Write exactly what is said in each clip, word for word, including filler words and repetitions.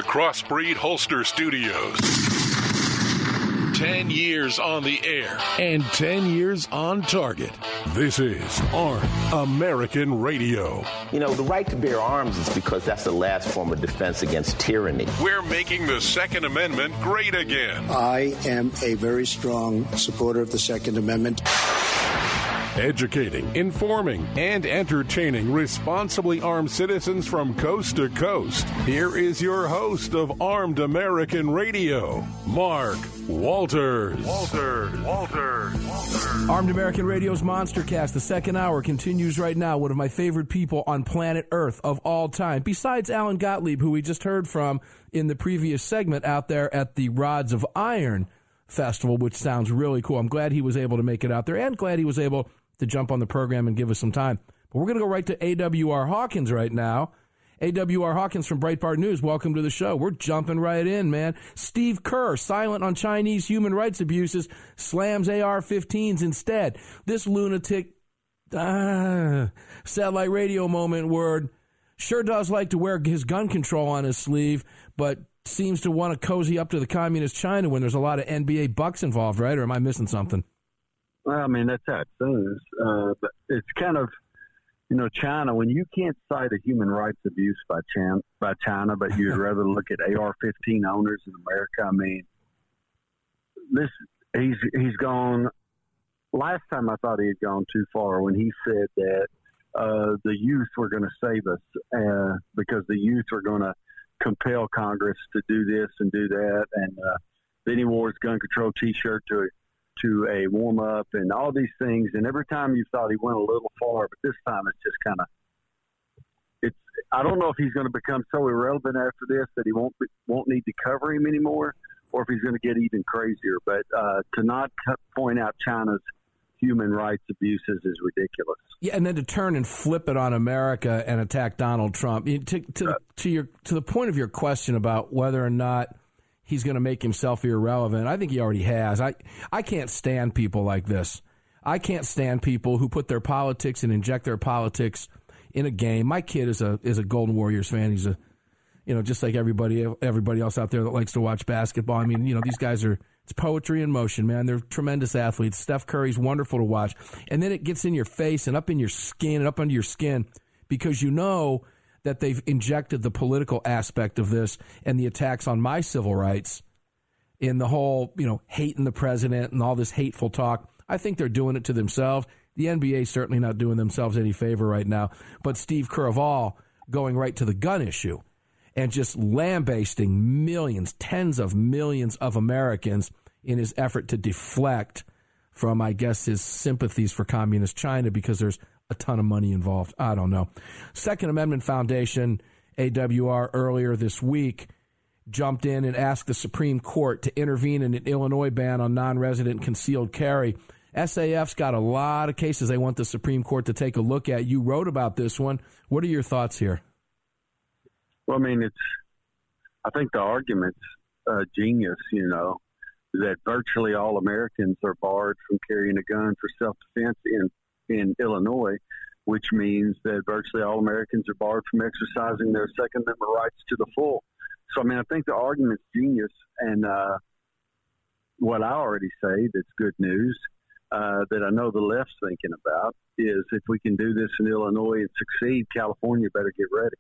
Crossbreed Holster Studios. Ten years on the air and ten years on target. This is Armed American Radio. You know, the right to bear arms is because that's the last form of defense against tyranny. We're making the Second Amendment great again. I am a very strong supporter of the Second Amendment. Educating, informing, and entertaining responsibly armed citizens from coast to coast. Here is your host of Armed American Radio, Mark Walters. Walters. Walters. Walters. Armed American Radio's Monster Cast, the second hour, continues right now. One of my favorite people on planet Earth of all time, besides Alan Gottlieb, who we just heard from in the previous segment out there at the Rods of Iron Festival, which sounds really cool. I'm glad he was able to make it out there and glad he was able to jump on the program and give us some time. But we're going to go right to A W R Hawkins right now. A W R Hawkins from Breitbart News, welcome to the show. We're jumping right in, man. Steve Kerr, silent on Chinese human rights abuses, slams A R fifteens instead. This lunatic uh, satellite radio moment word sure does like to wear his gun control on his sleeve, but seems to want to cozy up to the communist China when there's a lot of N B A Bucks involved, right? Or am I missing something? Well, I mean, that's how it seems. Uh, but it's kind of, you know, China, when you can't cite a human rights abuse by China, by China, but you'd rather look at A R fifteen owners in America, I mean, this, he's, he's gone, last time I thought he had gone too far when he said that uh, the youth were going to save us uh, because the youth were going to compel Congress to do this and do that. And uh, then he wore his gun control T-shirt to to a warm-up and all these things, and every time you thought he went a little far, but this time it's just kind of, it's, I don't know if he's going to become so irrelevant after this that he won't be, won't need to cover him anymore, or if he's going to get even crazier, but uh, to not point out China's human rights abuses is ridiculous. Yeah, and then to turn and flip it on America and attack Donald Trump. To, to, to, your, to the point of your question about whether or not he's going to make himself irrelevant, I think he already has. I, I can't stand people like this. I can't stand people who put their politics and inject their politics in a game. My kid is a is a Golden Warriors fan. He's a, you know, just like everybody everybody else out there that likes to watch basketball. I mean, you know, these guys are, it's poetry in motion, man. They're tremendous athletes. Steph Curry's wonderful to watch. And then it gets in your face and up in your skin and up under your skin because you know that they've injected the political aspect of this and the attacks on my civil rights in the whole, you know, hating the president and all this hateful talk. I think they're doing it to themselves. The N B A is certainly not doing themselves any favor right now. But Steve Kerr of all going right to the gun issue and just lambasting millions, tens of millions of Americans in his effort to deflect from, I guess, his sympathies for communist China because there's a ton of money involved. I don't know. Second Amendment Foundation, A W R, earlier this week jumped in and asked the Supreme Court to intervene in an Illinois ban on non-resident concealed carry. S A F's got a lot of cases they want the Supreme Court to take a look at. You wrote about this one. What are your thoughts here? Well, I mean, it's, I think the argument's uh, genius, you know, that virtually all Americans are barred from carrying a gun for self-defense in in Illinois, which means that virtually all Americans are barred from exercising their Second Amendment rights to the full. So, I mean, I think the argument's genius, and uh, what I already say that's good news uh, that I know the left's thinking about is if we can do this in Illinois and succeed, California better get ready.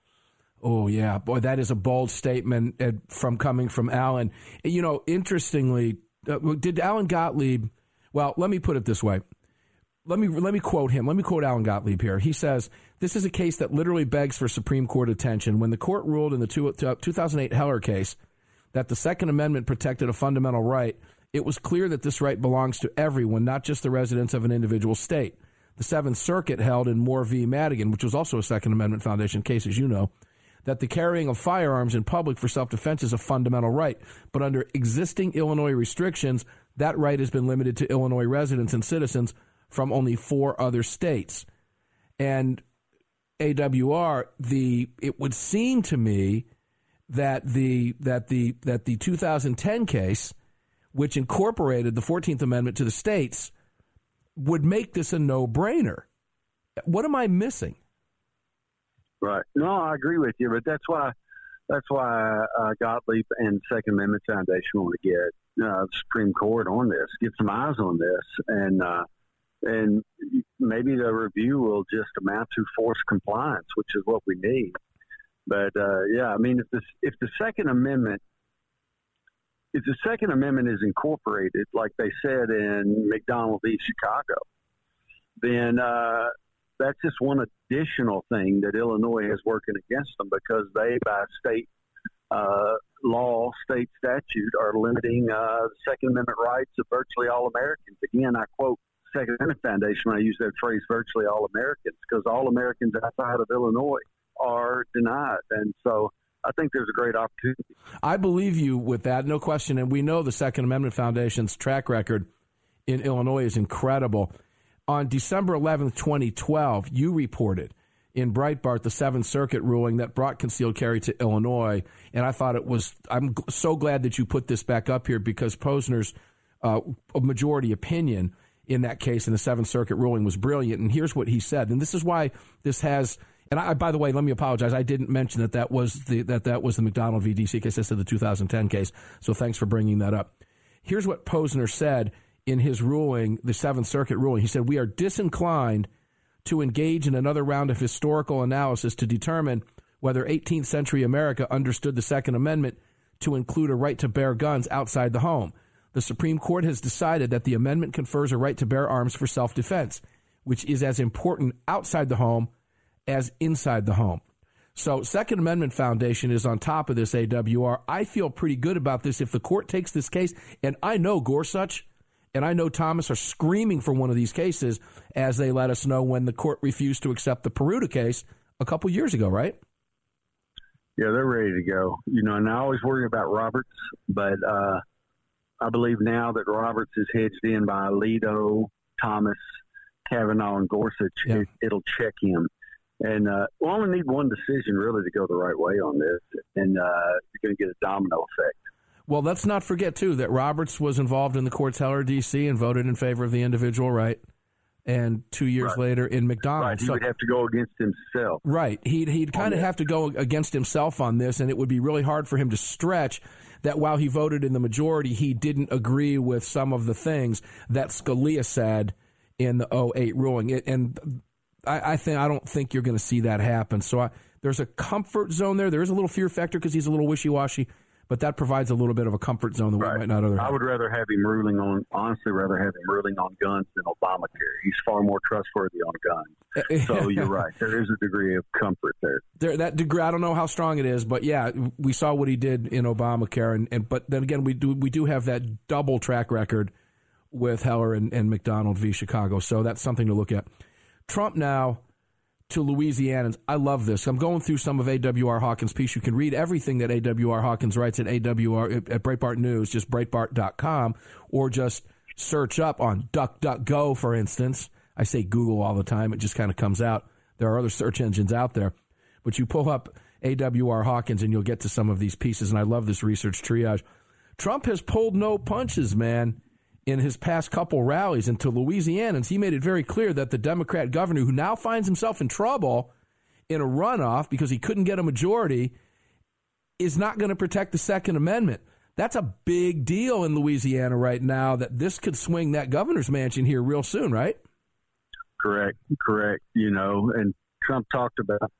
Oh, yeah. Boy, that is a bold statement from coming from Alan. You know, interestingly, uh, did Alan Gottlieb, well, let me put it this way. Let me let me quote him. Let me quote Alan Gottlieb here. He says, this is a case that literally begs for Supreme Court attention. When the court ruled in the two, uh, two thousand eight Heller case that the Second Amendment protected a fundamental right, it was clear that this right belongs to everyone, not just the residents of an individual state. The Seventh Circuit held in Moore v. Madigan, which was also a Second Amendment Foundation case, as you know, that the carrying of firearms in public for self-defense is a fundamental right. But under existing Illinois restrictions, that right has been limited to Illinois residents and citizens from only four other states. And A W R, the it would seem to me that the that the that the two thousand ten case, which incorporated the fourteenth Amendment to the states, would make this a no-brainer. What am I missing? Right. No, I agree with you, but that's why that's why uh, Gottlieb and Second Amendment Foundation want to get uh, the Supreme Court on this, get some eyes on this, and uh, and maybe the review will just amount to forced compliance, which is what we need. But uh, yeah, I mean, if the if the Second Amendment if the Second Amendment is incorporated, like they said in McDonald v. Chicago, then uh, that's just one additional thing that Illinois is working against them, because they, by state uh, law, state statute, are limiting uh, the Second Amendment rights of virtually all Americans. Again, I quote Second Amendment Foundation when I use that phrase, virtually all Americans, because all Americans outside of Illinois are denied. And so I think there's a great opportunity. I believe you with that, no question. And we know the Second Amendment Foundation's track record in Illinois is incredible. On December eleventh, twenty twelve, you reported in Breitbart the Seventh Circuit ruling that brought concealed carry to Illinois. And I thought it was, I'm so glad that you put this back up here, because Posner's uh, majority opinion in that case in the Seventh Circuit ruling was brilliant. And here's what he said. And this is why this has, and I, by the way, let me apologize. I didn't mention that that was the, that that was the McDonald v. D C case. I said the two thousand ten case. So thanks for bringing that up. Here's what Posner said in his ruling, the Seventh Circuit ruling. He said, "We are disinclined to engage in another round of historical analysis to determine whether eighteenth century America understood the Second Amendment to include a right to bear guns outside the home. The Supreme Court has decided that the amendment confers a right to bear arms for self-defense, which is as important outside the home as inside the home." So Second Amendment Foundation is on top of this, A W R. I feel pretty good about this. If the court takes this case, and I know Gorsuch and I know Thomas are screaming for one of these cases, as they let us know when the court refused to accept the Peruta case a couple years ago, right? Yeah, they're ready to go. You know, and I always worry about Roberts, but uh, I believe now that Roberts is hedged in by Alito, Thomas, Kavanaugh, and Gorsuch, yeah. it, it'll check him. And uh, we only need one decision really to go the right way on this, and uh, you're going to get a domino effect. Well, let's not forget, too, that Roberts was involved in the courts Heller, D C, and voted in favor of the individual right. And two years right. later in McDonald. Right. He so, would have to go against himself. Right. He'd, he'd kind of have to go against himself on this, and it would be really hard for him to stretch that while he voted in the majority, he didn't agree with some of the things that Scalia said in the oh eight ruling. It, and I, I think I don't think you're going to see that happen. So I, there's a comfort zone there. There is a little fear factor because he's a little wishy-washy, but that provides a little bit of a comfort zone that right. we might not otherwise. I would rather have him ruling on, honestly, rather have him ruling on guns than Obamacare. He's far more trustworthy on guns. So you're right. There is a degree of comfort there. There, that degree, I don't know how strong it is, but yeah, we saw what he did in Obamacare, and, and but then again, we do we do have that double track record with Heller and, and McDonald v. Chicago. So that's something to look at. Trump now to Louisianans. I love this. I'm going through some of A W R Hawkins' piece. You can read everything that A W R Hawkins writes at A W R at Breitbart News, just breitbart dot com, or just search up on DuckDuckGo, for instance. I say Google all the time. It just kind of comes out. There are other search engines out there. But you pull up A W R Hawkins and you'll get to some of these pieces, and I love this research triage. Trump has pulled no punches, man, in his past couple rallies. And to Louisianans, he made it very clear that the Democrat governor, who now finds himself in trouble in a runoff because he couldn't get a majority, is not going to protect the Second Amendment. That's a big deal in Louisiana right now, that this could swing that governor's mansion here real soon, right? Correct, correct. You know, and Trump talked about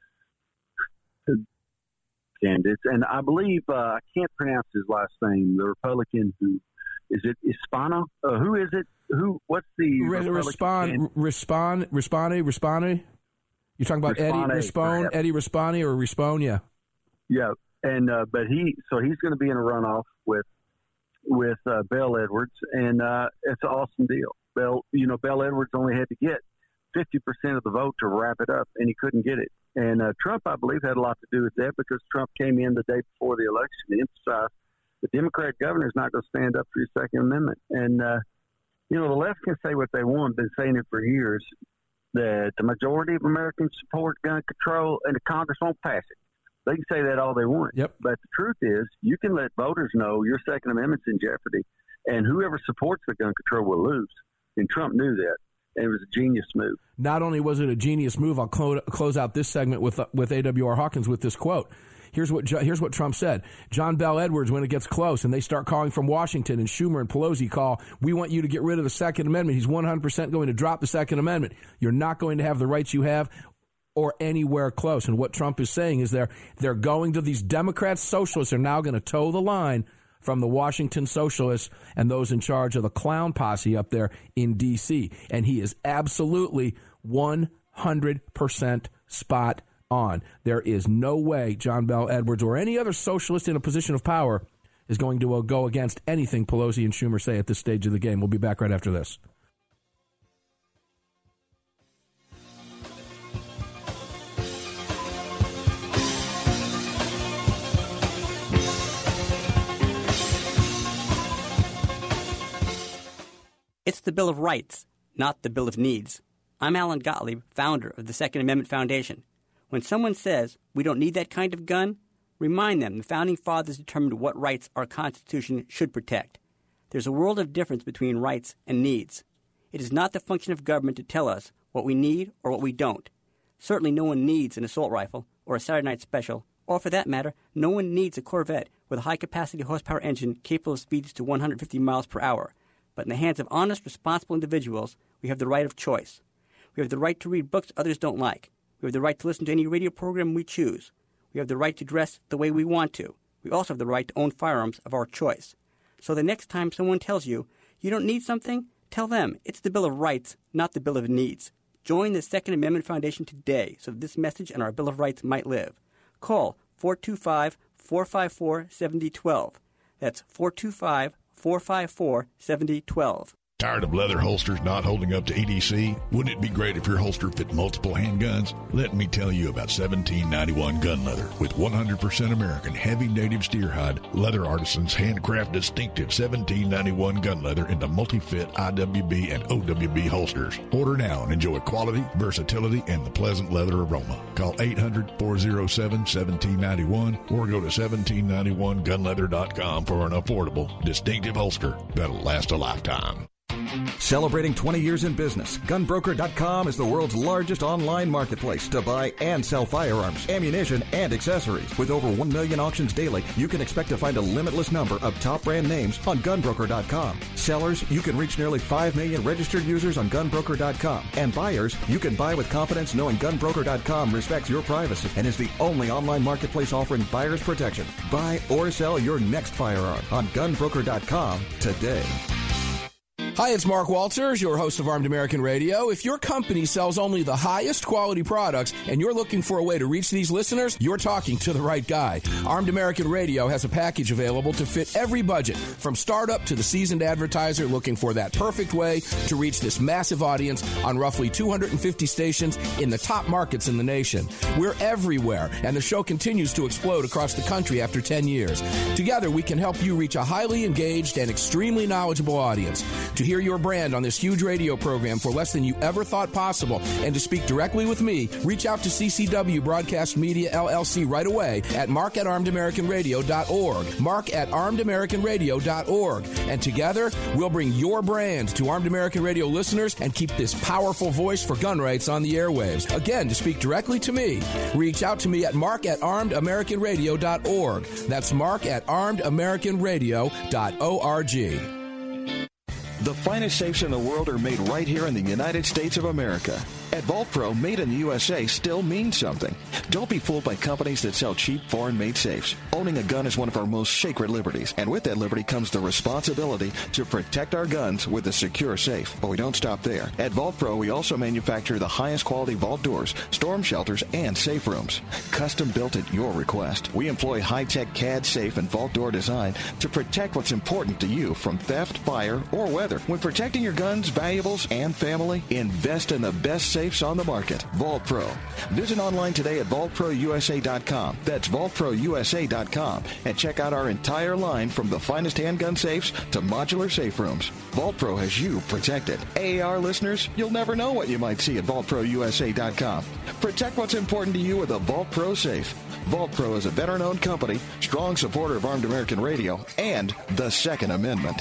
candidates, and I believe, uh, I can't pronounce his last name, the Republican who, is it Ispano? Uh, who is it? Who? What's the Re- respond? Respond? Respond? Respond? You're talking about Eddie Rispone, Eddie Rispone, or Rispone? Yeah. Yeah, and uh, but he so he's going to be in a runoff with with uh, Bell Edwards, and uh, it's an awesome deal. Bell, you know, Bell Edwards only had to get fifty percent of the vote to wrap it up, and he couldn't get it. And uh, Trump, I believe, had a lot to do with that, because Trump came in the day before the election to emphasize the Democrat governor is not going to stand up for your Second Amendment. And, uh, you know, the left can say what they want, been saying it for years, that the majority of Americans support gun control and the Congress won't pass it. They can say that all they want. Yep. But the truth is, you can let voters know your Second Amendment's in jeopardy, and whoever supports the gun control will lose. And Trump knew that. And it was a genius move. Not only was it a genius move, I'll close, close out this segment with, uh, with A W R Hawkins with this quote. Here's what here's what Trump said. John Bell Edwards, when it gets close and they start calling from Washington and Schumer and Pelosi call, we want you to get rid of the Second Amendment. He's one hundred percent going to drop the Second Amendment. You're not going to have the rights you have or anywhere close. And what Trump is saying is they're, they're going to these Democrats, socialists are now going to toe the line from the Washington socialists and those in charge of the clown posse up there in D C. And he is absolutely one hundred percent spot on. There is no way John Bell Edwards or any other socialist in a position of power is going to uh, go against anything Pelosi and Schumer say at this stage of the game. We'll be back right after this. It's the Bill of Rights, not the Bill of Needs. I'm Alan Gottlieb, founder of the Second Amendment Foundation. When someone says we don't need that kind of gun, remind them the Founding Fathers determined what rights our Constitution should protect. There's a world of difference between rights and needs. It is not the function of government to tell us what we need or what we don't. Certainly no one needs an assault rifle or a Saturday Night Special, or for that matter, no one needs a Corvette with a high-capacity horsepower engine capable of speeds to one hundred fifty miles per hour. But in the hands of honest, responsible individuals, we have the right of choice. We have the right to read books others don't like. We have the right to listen to any radio program we choose. We have the right to dress the way we want to. We also have the right to own firearms of our choice. So the next time someone tells you you don't need something, tell them it's the Bill of Rights, not the Bill of Needs. Join the Second Amendment Foundation today so that this message and our Bill of Rights might live. Call four two five, four five four, seven zero one two. That's four two five, four five four, seven zero one two. Tired of leather holsters not holding up to E D C? Wouldn't it be great if your holster fit multiple handguns? Let me tell you about seventeen ninety-one Gun Leather. With one hundred percent American heavy native steer hide, Leather Artisans handcraft distinctive seventeen ninety-one Gun Leather into multi-fit I W B and O W B holsters. Order now and enjoy quality, versatility, and the pleasant leather aroma. Call eight hundred, four oh seven, one seven nine one or go to seventeen ninety-one gun leather dot com for an affordable, distinctive holster that'll last a lifetime. Celebrating twenty years in business, gun broker dot com is the world's largest online marketplace to buy and sell firearms, ammunition, and accessories. With over one million auctions daily, you can expect to find a limitless number of top brand names on gun broker dot com. Sellers, you can reach nearly five million registered users on gun broker dot com. And buyers, you can buy with confidence knowing gun broker dot com respects your privacy and is the only online marketplace offering buyers protection. Buy or sell your next firearm on gun broker dot com today. Hi, it's Mark Walters, your host of Armed American Radio. If your company sells only the highest quality products and you're looking for a way to reach these listeners, you're talking to the right guy. Armed American Radio has a package available to fit every budget, from startup to the seasoned advertiser looking for that perfect way to reach this massive audience on roughly two hundred fifty stations in the top markets in the nation. We're everywhere, and the show continues to explode across the country after ten years. Together, we can help you reach a highly engaged and extremely knowledgeable audience. To hear your brand on this huge radio program for less than you ever thought possible and to speak directly with me, reach out to C C W Broadcast Media, L L C right away at mark at armed american radio dot org. Mark at armed american radio dot org. And together, we'll bring your brand to Armed American Radio listeners and keep this powerful voice for gun rights on the airwaves. Again, to speak directly to me, reach out to me at mark at armed american radio dot org. That's mark at armed american radio dot org. The finest safes in the world are made right here in the United States of America. At Vault Pro, made in the U S A still means something. Don't be fooled by companies that sell cheap, foreign-made safes. Owning a gun is one of our most sacred liberties, and with that liberty comes the responsibility to protect our guns with a secure safe. But we don't stop there. At Vault Pro, we also manufacture the highest quality vault doors, storm shelters, and safe rooms. Custom built at your request. We employ high-tech C A D safe and vault door design to protect what's important to you from theft, fire, or weather. When protecting your guns, valuables, and family, invest in the best safes on the market. Vault Pro. Visit online today at vault pro u s a dot com. That's vault pro u s a dot com. And check out our entire line from the finest handgun safes to modular safe rooms. Vault Pro has you protected. A A R listeners, you'll never know what you might see at vault pro u s a dot com. Protect what's important to you with a Vault Pro safe. Vault Pro is a veteran-owned company, strong supporter of Armed American Radio, and the Second Amendment.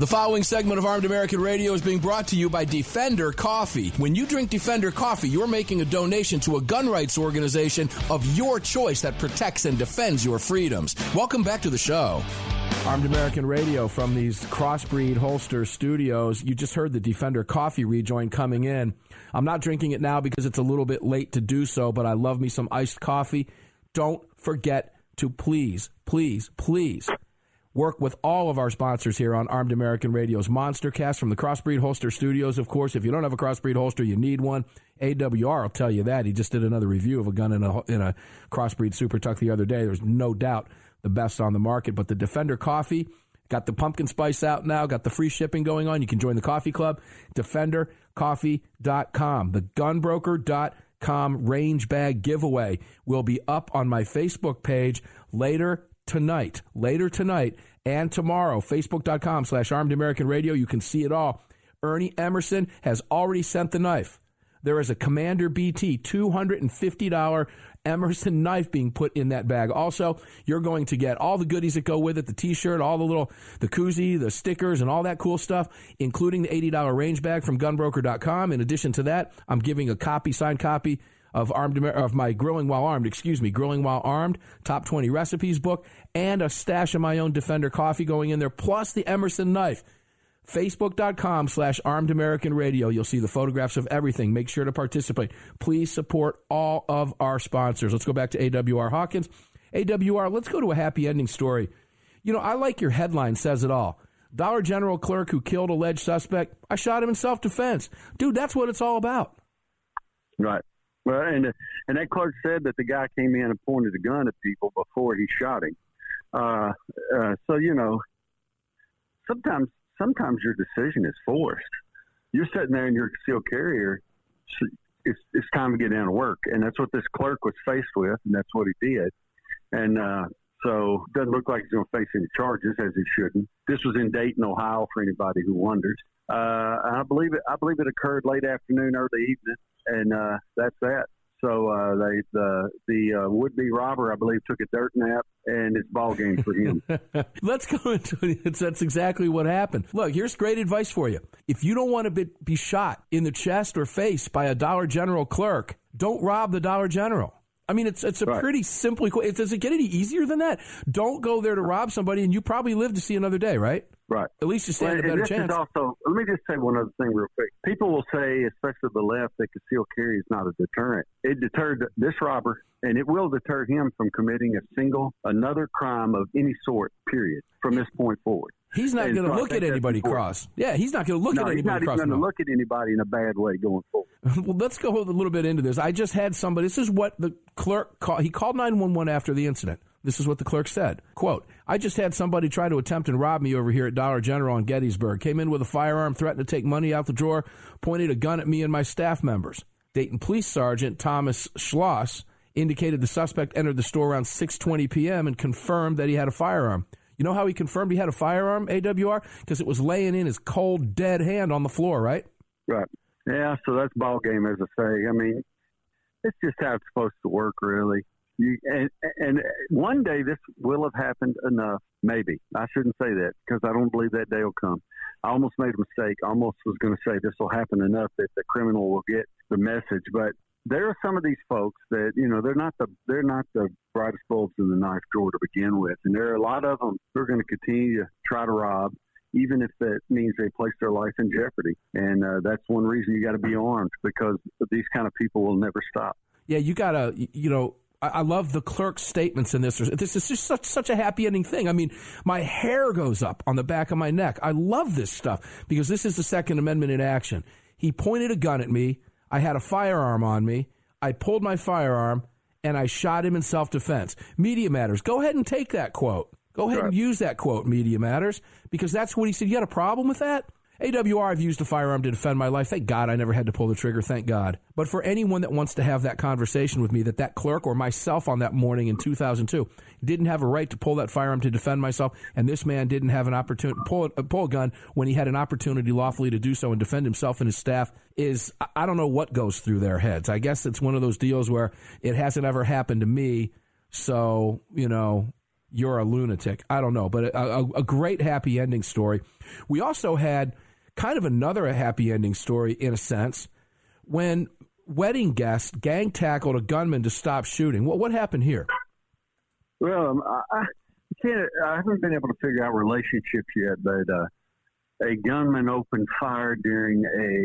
following segment of Armed American Radio is being brought to you by Defender Coffee. When you drink Defender Coffee, you're making a donation to a gun rights organization of your choice that protects and defends your freedoms. Welcome back to the show. Armed American Radio from these Crossbreed Holster studios. You just heard the Defender Coffee rejoin coming in. I'm not drinking it now because it's a little bit late to do so, but I love me some iced coffee. Don't forget to please, please, please work with all of our sponsors here on Armed American Radio's Monstercast from the Crossbreed Holster Studios. Of course, if you don't have a Crossbreed holster, you need one. A W R will tell you that. He just did another review of a gun in a, in a Crossbreed Super Tuck the other day. There's no doubt the best on the market. But the Defender Coffee, got the pumpkin spice out now, got the free shipping going on. You can join the coffee club, defender coffee dot com. The gunbroker dot com range bag giveaway will be up on my Facebook page later tonight, later tonight and tomorrow, facebook.com slash armed American radio. You can see it all. Ernie Emerson has already sent the knife. There is a Commander B T two hundred fifty dollars Emerson knife being put in that bag. Also, you're going to get all the goodies that go with it, the T-shirt, all the little, the koozie, the stickers, and all that cool stuff, including the eighty dollars range bag from gunbroker dot com. In addition to that, I'm giving a copy, signed copy of Armed of my Grilling While Armed, excuse me, Grilling While Armed, Top twenty Recipes book, and a stash of my own Defender coffee going in there, plus the Emerson knife. Facebook.com slash Armed American Radio. You'll see the photographs of everything. Make sure to participate. Please support all of our sponsors. Let's go back to A W R Hawkins. A W R, let's go to a happy ending story. You know, I like your headline, says it all. Dollar General clerk who killed alleged suspect. I shot him in self-defense. Dude, that's what it's all about. Right. Well, and and that clerk said that the guy came in and pointed a gun at people before he shot him. Uh, uh, so, you know, sometimes sometimes your decision is forced. You're sitting there in your concealed carrier. It's, it's time to get down to work. And that's what this clerk was faced with, and that's what he did. And uh, so it doesn't look like he's going to face any charges, as he shouldn't. This was in Dayton, Ohio, for anybody who wonders. Uh, I believe it. I believe it occurred late afternoon, early evening, and uh, that's that. So uh, they, the the uh, would-be robber, I believe, took a dirt nap, and it's ball game for him. Let's go into it. That's exactly what happened. Look, here's great advice for you. If you don't want to be, be shot in the chest or face by a Dollar General clerk, don't rob the Dollar General. I mean, it's it's a right. pretty simple. Does it get any easier than that? Don't go there to rob somebody, and you probably live to see another day, right? Right. At least you stand well, a better this chance. Is also, let me just say one other thing real quick. People will say, especially the left, that concealed carry is not a deterrent. It deterred this robber, and it will deter him from committing a single, another crime of any sort, period, from this point forward. He's not going to so look at anybody cross. Yeah, he's not going to look no, at anybody cross. he's not even going to look at anybody in a bad way going forward. Well, let's go a little bit into this. I just had somebody, this is what the clerk called. He called nine one one after the incident. This is what the clerk said. Quote, I just had somebody try to attempt and rob me over here at Dollar General in Gettysburg. Came in with a firearm, threatened to take money out the drawer, pointed a gun at me and my staff members. Dayton Police Sergeant Thomas Schloss indicated the suspect entered the store around six twenty p.m. and confirmed that he had a firearm. You know how he confirmed he had a firearm, A W R? Because it was laying in his cold, dead hand on the floor, right? Right. Yeah, so that's ball game, as I say. I mean, it's just how it's supposed to work, really. You, and, and one day this will have happened enough, maybe. I shouldn't say that because I don't believe that day will come. I almost made a mistake. I almost was going to say this will happen enough that the criminal will get the message. But there are some of these folks that, you know, they're not the they're not the brightest bulbs in the knife drawer to begin with. And there are a lot of them who are going to continue to try to rob, even if that means they place their life in jeopardy. And uh, that's one reason you got to be armed, because these kind of people will never stop. Yeah, you got to, you know, I love the clerk's statements in this. This is just such, such a happy ending thing. I mean, my hair goes up on the back of my neck. I love this stuff because this is the Second Amendment in action. He pointed a gun at me. I had a firearm on me. I pulled my firearm, and I shot him in self-defense. Media Matters, go ahead and take that quote. Go ahead right. and use that quote, Media Matters, because that's what he said. You got a problem with that? A W R, I've used a firearm to defend my life. Thank God I never had to pull the trigger. Thank God. But for anyone that wants to have that conversation with me, that that clerk or myself on that morning in two thousand two didn't have a right to pull that firearm to defend myself, and this man didn't have an opportunity to pull, uh, pull a gun when he had an opportunity lawfully to do so and defend himself and his staff, is, I don't know what goes through their heads. I guess it's one of those deals where it hasn't ever happened to me, so, you know, you're a lunatic. I don't know, but a, a, a great happy ending story. We also had kind of another happy ending story in a sense when wedding guests gang tackled a gunman to stop shooting. What what happened here? Well, um, I, I can't. I haven't been able to figure out relationships yet, but uh, a gunman opened fire during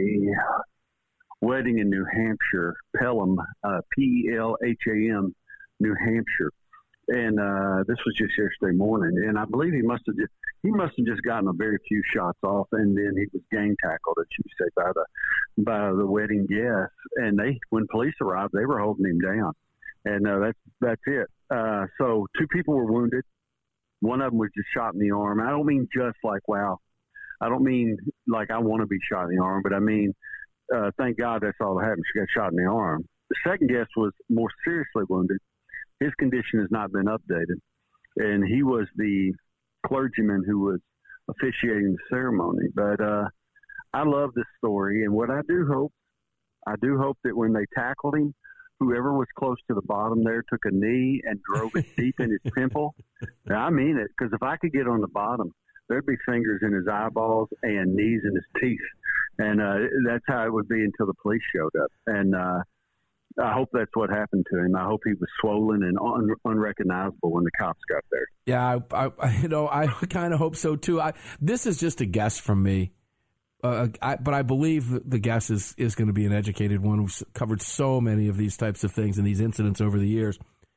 a wedding in New Hampshire, Pelham, uh, P E L H A M, New Hampshire. And uh, this was just yesterday morning, and I believe he must have just he must have just gotten a very few shots off, and then he was gang tackled, as you say, by the by the wedding guests. And they, when police arrived, they were holding him down, and uh, that's that's it. Uh, so two people were wounded. One of them was just shot in the arm. I don't mean just like wow, I don't mean like I want to be shot in the arm, but I mean uh, thank God that's all that happened. She got shot in the arm. The second guest was more seriously wounded. His condition has not been updated, and he was the clergyman who was officiating the ceremony. But uh, I love this story, and what I do hope, I do hope that when they tackled him, whoever was close to the bottom there took a knee and drove it deep in his temple. Now, I mean it, because if I could get on the bottom, there'd be fingers in his eyeballs and knees in his teeth, and uh, that's how it would be until the police showed up. And uh, I hope that's what happened to him. I hope he was swollen and un- unrecognizable when the cops got there. Yeah, I, I you know, I kind of hope so too. I, this is just a guess from me, uh, I, but I believe the guess is, is going to be an educated one who's covered so many of these types of things and these incidents over the years.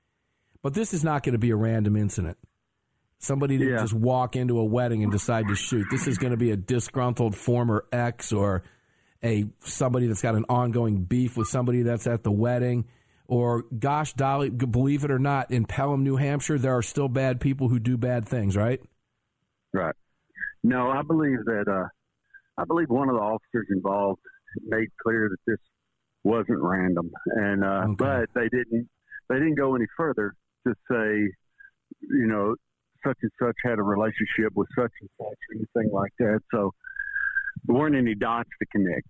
But this is not going to be a random incident. Somebody didn't yeah. just walk into a wedding and decide to shoot. This is going to be a disgruntled former ex or a somebody that's got an ongoing beef with somebody that's at the wedding, or gosh, Dolly, believe it or not, in Pelham, New Hampshire, there are still bad people who do bad things, right? Right. No, I believe that. Uh, I believe one of the officers involved made clear that this wasn't random, and uh, okay. but they didn't. They didn't go any further to say, you know, such and such had a relationship with such and such, or anything like that. So. There weren't any dots to connect.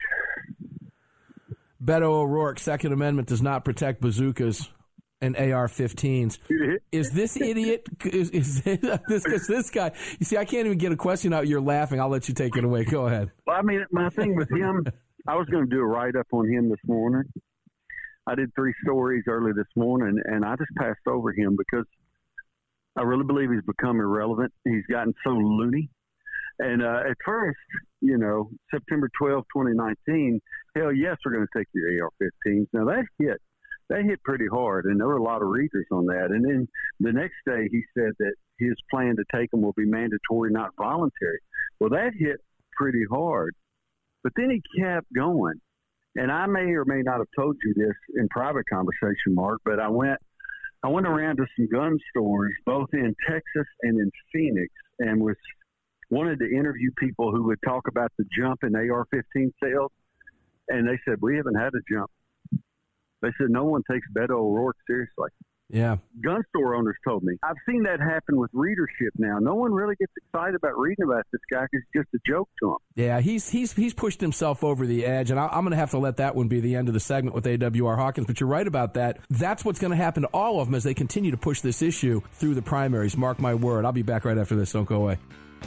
Beto O'Rourke, Second Amendment does not protect bazookas and A R fifteens. Is this idiot, is, is, this, is this guy, you see, I can't even get a question out. You're laughing. I'll let you take it away. Go ahead. Well, I mean, my thing with him, I was going to do a write-up on him this morning. I did three stories early this morning, and I just passed over him because I really believe he's become irrelevant. He's gotten so loony. And uh, at first, you know, September twelfth, twenty nineteen, hell yes, we're going to take your A R fifteens. Now, that hit. That hit pretty hard, and there were a lot of readers on that. And then the next day, he said that his plan to take them will be mandatory, not voluntary. Well, that hit pretty hard. But then he kept going. And I may or may not have told you this in private conversation, Mark, but I went I went around to some gun stores, both in Texas and in Phoenix, and was wanted to interview people who would talk about the jump in A R fifteen sales, and they said, we haven't had a jump. They said, no one takes Beto O'Rourke seriously. Yeah. Gun store owners told me. I've seen that happen with readership now. No one really gets excited about reading about this guy because it's just a joke to them. Yeah, he's he's he's pushed himself over the edge, and I, I'm going to have to let that one be the end of the segment with A W R Hawkins, but you're right about that. That's what's going to happen to all of them as they continue to push this issue through the primaries. Mark my word. I'll be back right after this. Don't go away.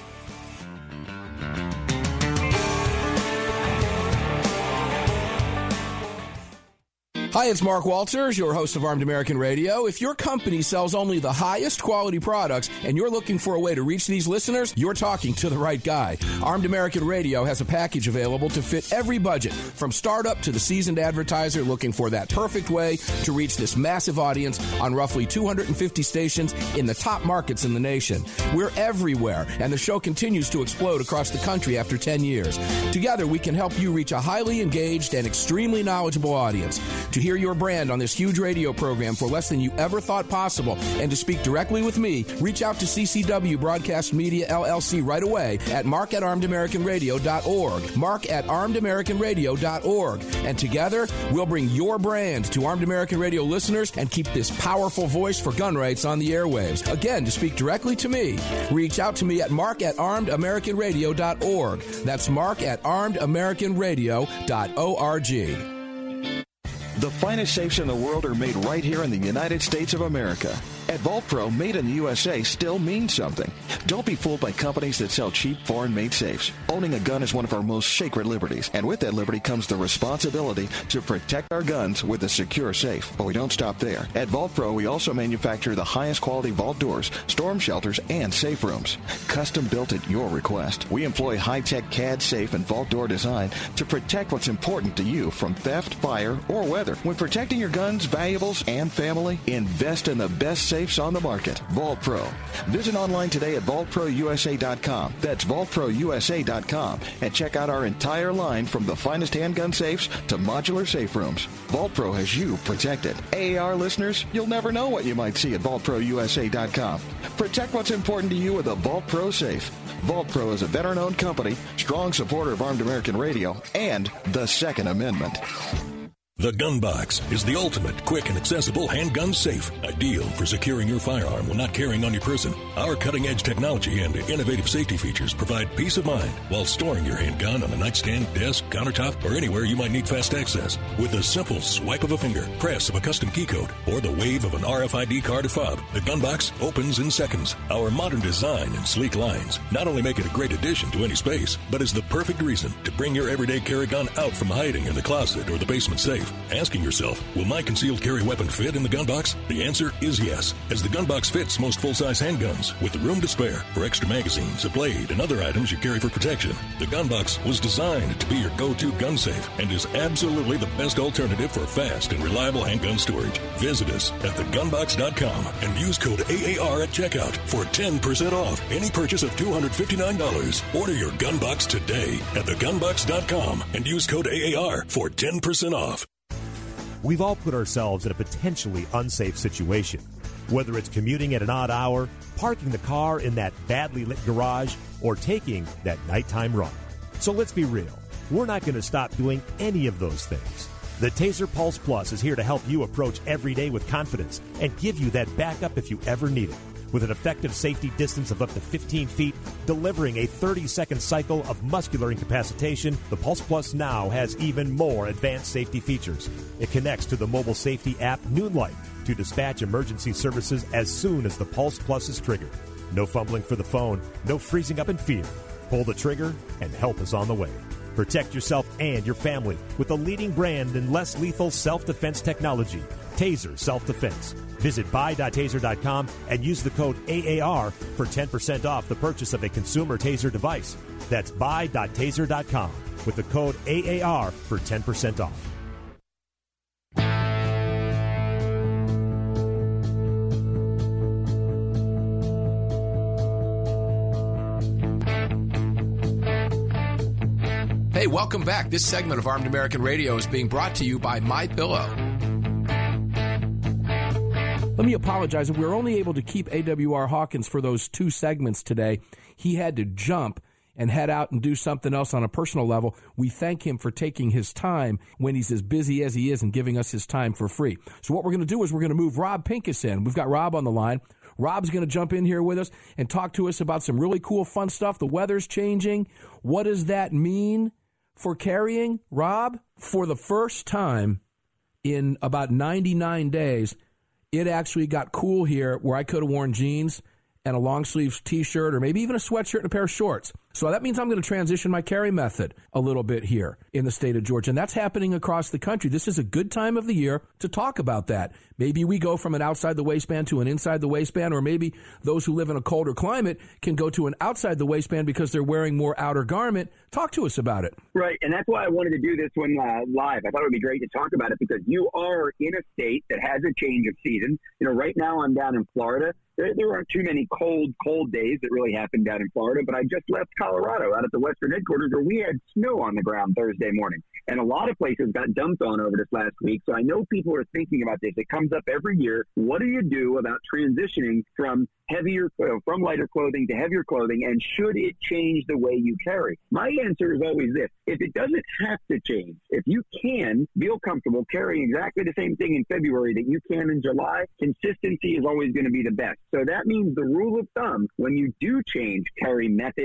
Hi, it's Mark Walters, your host of Armed American Radio. If your company sells only the highest quality products and you're looking for a way to reach these listeners, you're talking to the right guy. Armed American Radio has a package available to fit every budget, from startup to the seasoned advertiser looking for that perfect way to reach this massive audience on roughly two hundred fifty stations in the top markets in the nation. We're everywhere, and the show continues to explode across the country after ten years. Together, we can help you reach a highly engaged and extremely knowledgeable audience. To hear your brand on this huge radio program for less than you ever thought possible and to speak directly with me, reach out to C C W Broadcast Media, L L C right away at mark at armed american radio dot org. Mark at armed american radio dot org. And together, we'll bring your brand to Armed American Radio listeners and keep this powerful voice for gun rights on the airwaves. Again, to speak directly to me, reach out to me at mark at armed american radio dot org. That's mark at armed american radio dot org. The finest safes in the world are made right here in the United States of America. At Vault Pro, made in the U S A still means something. Don't be fooled by companies that sell cheap foreign-made safes. Owning a gun is one of our most sacred liberties, and with that liberty comes the responsibility to protect our guns with a secure safe. But we don't stop there. At Vault Pro, we also manufacture the highest quality vault doors, storm shelters, and safe rooms. Custom built at your request. We employ high-tech C A D safe and vault door design to protect what's important to you from theft, fire, or weather. When protecting your guns, valuables, and family, invest in the best safes on the market. Vault Pro. Visit online today at vault pro u s a dot com. That's vault pro u s a dot com. And check out our entire line from the finest handgun safes to modular safe rooms. Vault Pro has you protected. A A R listeners, you'll never know what you might see at vault pro u s a dot com. Protect what's important to you with a Vault Pro safe. Vault Pro is a veteran-owned company, strong supporter of Armed American Radio, and the Second Amendment. The Gun Box is the ultimate, quick, and accessible handgun safe, ideal for securing your firearm when not carrying on your person. Our cutting-edge technology and innovative safety features provide peace of mind while storing your handgun on a nightstand, desk, countertop, or anywhere you might need fast access. With a simple swipe of a finger, press of a custom key code, or the wave of an R F I D card or fob, the Gun Box opens in seconds. Our modern design and sleek lines not only make it a great addition to any space, but is the perfect reason to bring your everyday carry gun out from hiding in the closet or the basement safe. Asking yourself, will my concealed carry weapon fit in the gun box? The answer is yes, as the gun box fits most full-size handguns with the room to spare for extra magazines, a blade, and other items you carry for protection. The gun box was designed to be your go-to gun safe and is absolutely the best alternative for fast and reliable handgun storage. Visit us at the gun box dot com and use code A A R at checkout for ten percent off any purchase of two hundred fifty-nine dollars. Order your gun box today at the gun box dot com and use code A A R for ten percent off. We've all put ourselves in a potentially unsafe situation, whether it's commuting at an odd hour, parking the car in that badly lit garage, or taking that nighttime run. So let's be real. We're not going to stop doing any of those things. The Taser Pulse Plus is here to help you approach every day with confidence and give you that backup if you ever need it. With an effective safety distance of up to fifteen feet, delivering a thirty-second cycle of muscular incapacitation, the Pulse Plus now has even more advanced safety features. It connects to the mobile safety app Noonlight to dispatch emergency services as soon as the Pulse Plus is triggered. No fumbling for the phone, no freezing up in fear. Pull the trigger and help is on the way. Protect yourself and your family with the leading brand in less lethal self-defense technology, Taser Self-Defense. Visit buy dot taser dot com and use the code A A R for ten percent off the purchase of a consumer Taser device. That's buy dot taser dot com with the code A A R for ten percent off. Hey, welcome back. This segment of Armed American Radio is being brought to you by MyPillow. Let me apologize. We were only able to keep A W R Hawkins for those two segments today. He had to jump and head out and do something else on a personal level. We thank him for taking his time when he's as busy as he is and giving us his time for free. So what we're going to do is we're going to move Rob Pincus in. We've got Rob on the line. Rob's going to jump in here with us and talk to us about some really cool, fun stuff. The weather's changing. What does that mean for carrying? Rob, for the first time in about ninety-nine days, it actually got cool here where I could have worn jeans and a long sleeves T-shirt or maybe even a sweatshirt and a pair of shorts. So that means I'm going to transition my carry method a little bit here in the state of Georgia. And that's happening across the country. This is a good time of the year to talk about that. Maybe we go from an outside the waistband to an inside the waistband, or maybe those who live in a colder climate can go to an outside the waistband because they're wearing more outer garment. Talk to us about it. Right. And that's why I wanted to do this one uh, live. I thought it would be great to talk about it because you are in a state that has a change of season. You know, right now I'm down in Florida. There, there aren't too many cold, cold days that really happen down in Florida, but I just left Colorado out at the Western headquarters where we had snow on the ground Thursday morning. And a lot of places got dumped on over this last week. So I know people are thinking about this. It comes up every year. What do you do about transitioning from heavier, uh, from lighter clothing to heavier clothing? And should it change the way you carry? My answer is always this. If it doesn't have to change, if you can feel comfortable carrying exactly the same thing in February that you can in July, consistency is always going to be the best. So that means the rule of thumb, when you do change carry method, maybe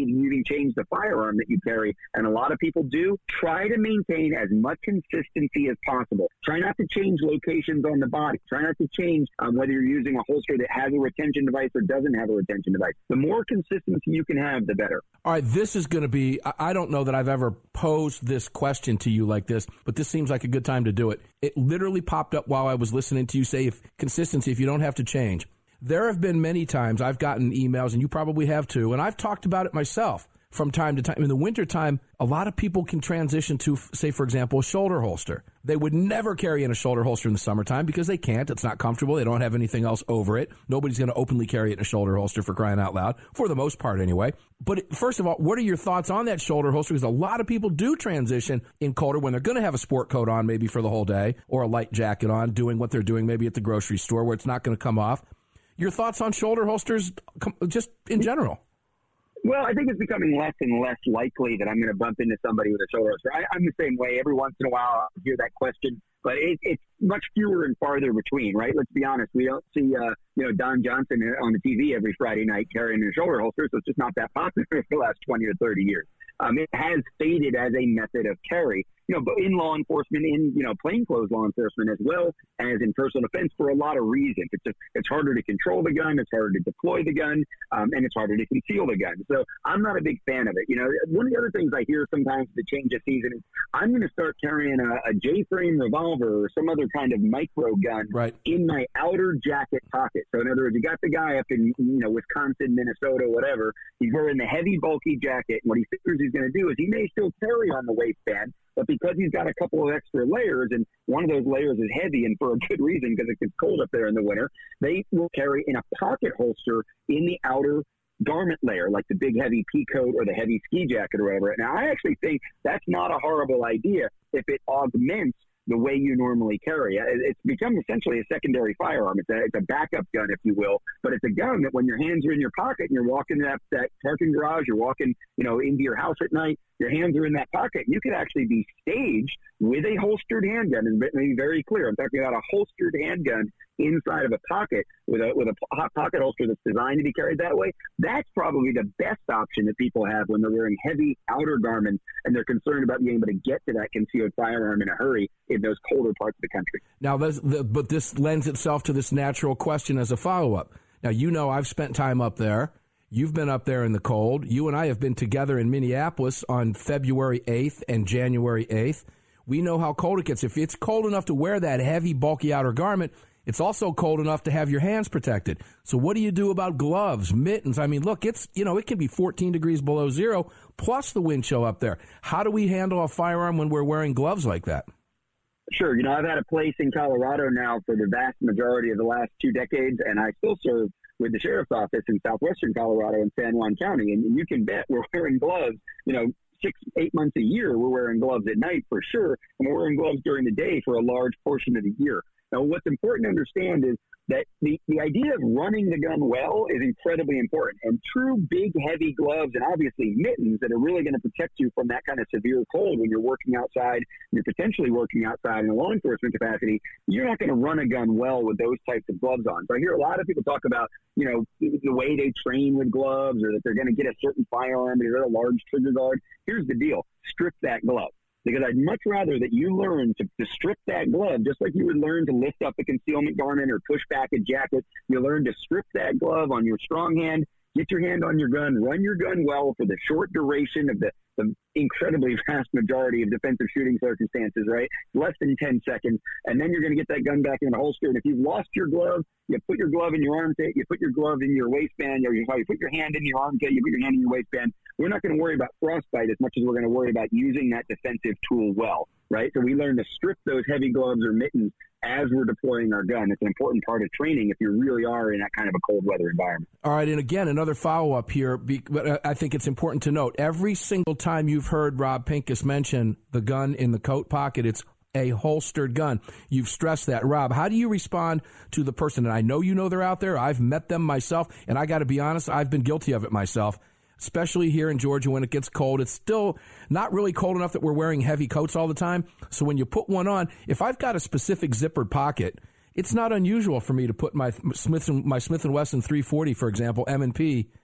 and you can change the firearm that you carry, and a lot of people do, try to maintain as much consistency as possible. Try not to change locations on the body. Try not to change um, whether you're using a holster that has a retention device or doesn't have a retention device. The more consistency you can have, the better. All right, this is going to be, I don't know that I've ever posed this question to you like this, but this seems like a good time to do it. It literally popped up while I was listening to you say if consistency, if you don't have to change. There have been many times I've gotten emails, and you probably have too, and I've talked about it myself from time to time. In the wintertime, a lot of people can transition to, say, for example, a shoulder holster. They would never carry in a shoulder holster in the summertime because they can't. It's not comfortable. They don't have anything else over it. Nobody's going to openly carry it in a shoulder holster, for crying out loud, for the most part anyway. But first of all, what are your thoughts on that shoulder holster? Because a lot of people do transition in colder when they're going to have a sport coat on maybe for the whole day, or a light jacket on, doing what they're doing maybe at the grocery store where it's not going to come off. Your thoughts on shoulder holsters just in general? Well, I think it's becoming less and less likely that I'm going to bump into somebody with a shoulder holster. I, I'm the same way. Every once in a while, I'll hear that question, but it, it's much fewer and farther between, right? Let's be honest. We don't see, uh, you know, Don Johnson on the T V every Friday night carrying a shoulder holster, so it's just not that popular for the last twenty or thirty years. Um, it has faded as a method of carry, you know, but in law enforcement, in, you know, plainclothes law enforcement as well as in personal defense for a lot of reasons. It's just, it's harder to control the gun, it's harder to deploy the gun, um, and it's harder to conceal the gun. So I'm not a big fan of it. You know, one of the other things I hear sometimes to change a season is I'm going to start carrying a, a J-frame revolver or some other kind of micro gun right. in my outer jacket pocket. So in other words, you got the guy up in, you know, Wisconsin, Minnesota, whatever. He's wearing the heavy, bulky jacket. What he figures he's going to do is he may still carry on the waistband, but because he's got a couple of extra layers, and one of those layers is heavy, and for a good reason because it gets cold up there in the winter, they will carry in a pocket holster in the outer garment layer, like the big heavy pea coat or the heavy ski jacket or whatever. Now, I actually think that's not a horrible idea if it augments the way you normally carry. It's become essentially a secondary firearm. It's a, it's a backup gun, if you will, but it's a gun that when your hands are in your pocket and you're walking that, that parking garage, you're walking, you know, into your house at night, your hands are in that pocket. You could actually be staged with a holstered handgun, and let me be very clear. I'm talking about a holstered handgun inside of a pocket with a with a hot pocket holster that's designed to be carried that way. That's probably the best option that people have when they're wearing heavy outer garments and they're concerned about being able to get to that concealed firearm in a hurry in those colder parts of the country. Now, the, but this lends itself to this natural question as a follow-up. Now, you know I've spent time up there. You've been up there in the cold. You and I have been together in Minneapolis on February eighth and January eighth. We know how cold it gets. If it's cold enough to wear that heavy, bulky outer garment, it's also cold enough to have your hands protected. So what do you do about gloves, mittens? I mean, look, it's, you know, it can be fourteen degrees below zero plus the wind chill up there. How do we handle a firearm when we're wearing gloves like that? Sure. You know, I've had a place in Colorado now for the vast majority of the last two decades, and I still serve with the sheriff's office in southwestern Colorado in San Juan County. And you can bet we're wearing gloves, you know, six, eight months a year. We're wearing gloves at night for sure, and we're wearing gloves during the day for a large portion of the year. Now, what's important to understand is that the, the idea of running the gun well is incredibly important. And true big, heavy gloves and obviously mittens that are really going to protect you from that kind of severe cold when you're working outside, you're potentially working outside in a law enforcement capacity, you're not going to run a gun well with those types of gloves on. So I hear a lot of people talk about, you know, the way they train with gloves or that they're going to get a certain firearm because they're a large trigger guard. Here's the deal. Strip that glove. Because I'd much rather that you learn to, to strip that glove, just like you would learn to lift up a concealment garment or push back a jacket. You learn to strip that glove on your strong hand, get your hand on your gun, run your gun well for the short duration of the, the incredibly vast majority of defensive shooting circumstances, right? Less than ten seconds. And then you're going to get that gun back in the holster. And if you've lost your glove, you put your glove in your armpit, you put your glove in your waistband, or you, you put your hand in your armpit, you put your hand in your waistband. We're not going to worry about frostbite as much as we're going to worry about using that defensive tool well, right? So we learn to strip those heavy gloves or mittens as we're deploying our gun. It's an important part of training if you really are in that kind of a cold weather environment. All right, and again, another follow-up here, but I think it's important to note, every single time you've heard Rob Pincus mention the gun in the coat pocket, it's a holstered gun. You've stressed that. Rob, how do you respond to the person, and I know you know they're out there, I've met them myself, and I got to be honest, I've been guilty of it myself, especially here in Georgia when it gets cold. It's still not really cold enough that we're wearing heavy coats all the time. So when you put one on, if I've got a specific zippered pocket, it's not unusual for me to put my Smith and, my Smith and Wesson three forty, for example, M and P,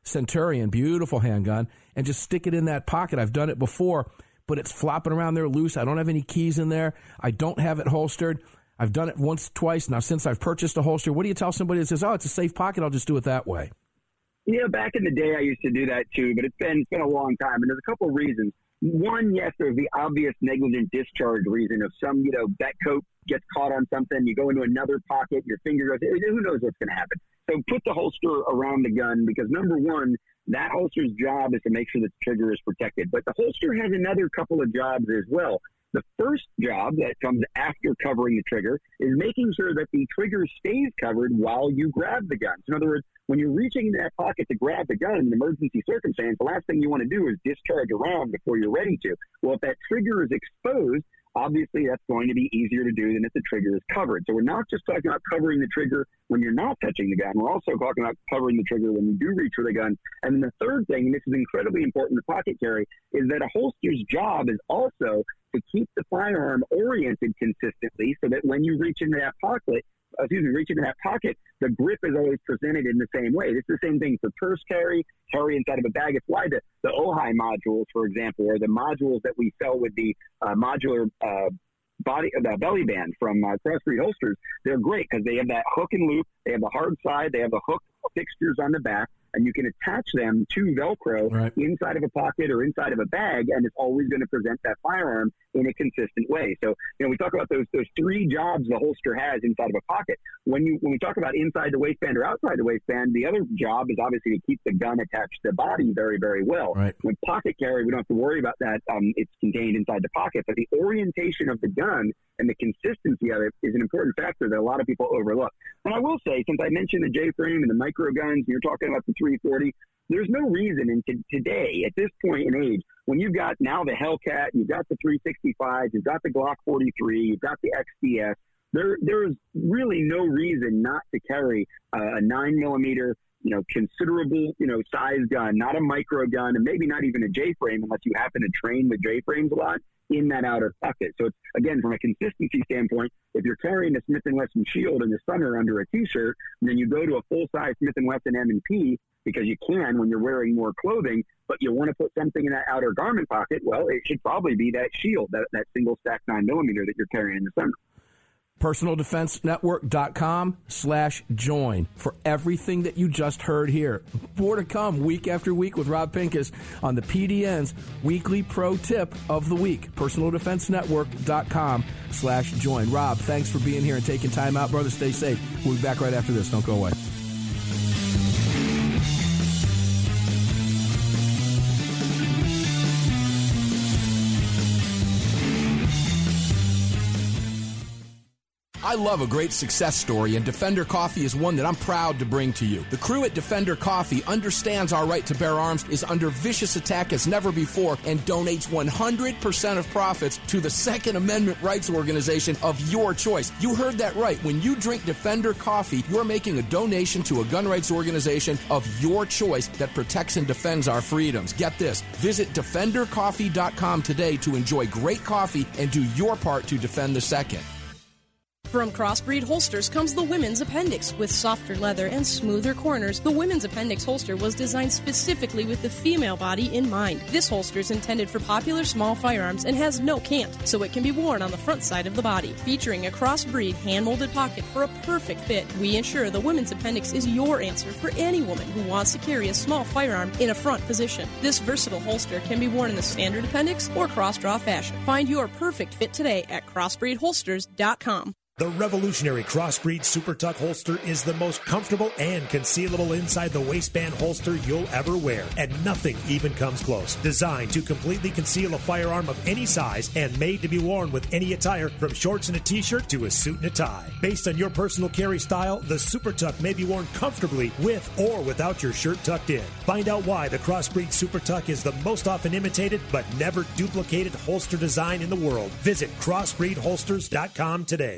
Centurion, beautiful handgun, and just stick it in that pocket. I've done it before, but it's flopping around there loose. I don't have any keys in there. I don't have it holstered. I've done it once, twice. Now, since I've purchased a holster, what do you tell somebody that says, oh, it's a safe pocket, I'll just do it that way? Yeah, back in the day, I used to do that too, but it's been, it's been a long time. And there's a couple of reasons. One, yes, there's the obvious negligent discharge reason of some, you know, that coat gets caught on something, you go into another pocket, your finger goes, who knows what's going to happen. So put the holster around the gun because, number one, that holster's job is to make sure that the trigger is protected. But the holster has another couple of jobs as well. The first job that comes after covering the trigger is making sure that the trigger stays covered while you grab the gun. So in other words, when you're reaching into that pocket to grab the gun in an emergency circumstance, the last thing you want to do is discharge a round before you're ready to. Well, if that trigger is exposed, obviously that's going to be easier to do than if the trigger is covered. So we're not just talking about covering the trigger when you're not touching the gun. We're also talking about covering the trigger when you do reach for the gun. And then the third thing, and this is incredibly important to pocket carry, is that a holster's job is also to keep the firearm oriented consistently so that when you reach into that pocket, excuse me, reach into that pocket, the grip is always presented in the same way. It's the same thing for purse carry, carry inside of a bag. It's why the, the O H I modules, for example, or the modules that we sell with the uh, modular uh, body, uh, belly band from uh, Crossbreed Holsters, they're great because they have that hook and loop, they have the hard side, they have the hook fixtures on the back, and you can attach them to Velcro right. inside of a pocket or inside of a bag, and it's always going to present that firearm in a consistent way. So, you know, we talk about those those three jobs the holster has inside of a pocket. When you when we talk about inside the waistband or outside the waistband, the other job is obviously to keep the gun attached to the body very, very well. Right. When pocket carry, we don't have to worry about that. Um, it's contained inside the pocket, but the orientation of the gun and the consistency of it is an important factor that a lot of people overlook. And I will say, since I mentioned the J-frame and the micro guns, and you're talking about the three forty, there's no reason in t- today, at this point in age, when you've got now the Hellcat, you've got the three sixty-five, you've got the Glock forty-three, you've got the X D S, there there's really no reason not to carry uh, a nine millimeter, you know, considerable, you know, size gun, not a micro gun, and maybe not even a J-frame unless you happen to train with J-frames a lot in that outer pocket. So it's, again, from a consistency standpoint, if you're carrying a Smith and Wesson Shield in the summer under a T-shirt, and then you go to a full-size Smith and Wesson M and P because you can when you're wearing more clothing, but you want to put something in that outer garment pocket, well, it should probably be that Shield, that, that single stack nine millimeter that you're carrying in the summer. personal defense network dot com slash join for everything that you just heard here. More to come week after week with Rob Pincus on the P D N's weekly pro tip of the week. personal defense network dot com slash join. Rob, thanks for being here and taking time out. Brother, stay safe. We'll be back right after this. Don't go away. I love a great success story, and Defender Coffee is one that I'm proud to bring to you. The crew at Defender Coffee understands our right to bear arms is under vicious attack as never before and donates one hundred percent of profits to the Second Amendment rights organization of your choice. You heard that right. When you drink Defender Coffee, you're making a donation to a gun rights organization of your choice that protects and defends our freedoms. Get this. Visit defender coffee dot com today to enjoy great coffee and do your part to defend the second. From Crossbreed Holsters comes the Women's Appendix. With softer leather and smoother corners, the Women's Appendix holster was designed specifically with the female body in mind. This holster is intended for popular small firearms and has no cant, so it can be worn on the front side of the body. Featuring a crossbreed hand-molded pocket for a perfect fit, we ensure the Women's Appendix is your answer for any woman who wants to carry a small firearm in a front position. This versatile holster can be worn in the standard appendix or cross-draw fashion. Find your perfect fit today at crossbreed holsters dot com. The revolutionary Crossbreed Super Tuck holster is the most comfortable and concealable inside the waistband holster you'll ever wear, and nothing even comes close. Designed to completely conceal a firearm of any size and made to be worn with any attire, from shorts and a t-shirt to a suit and a tie. Based on your personal carry style, the Super Tuck may be worn comfortably with or without your shirt tucked in. Find out why the Crossbreed Super Tuck is the most often imitated but never duplicated holster design in the world. Visit crossbreed holsters dot com today.